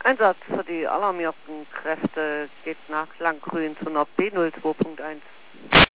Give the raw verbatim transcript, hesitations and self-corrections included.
Einsatz für die alarmierten Kräfte geht nach Langgrün zu einer B null zwei Punkt eins.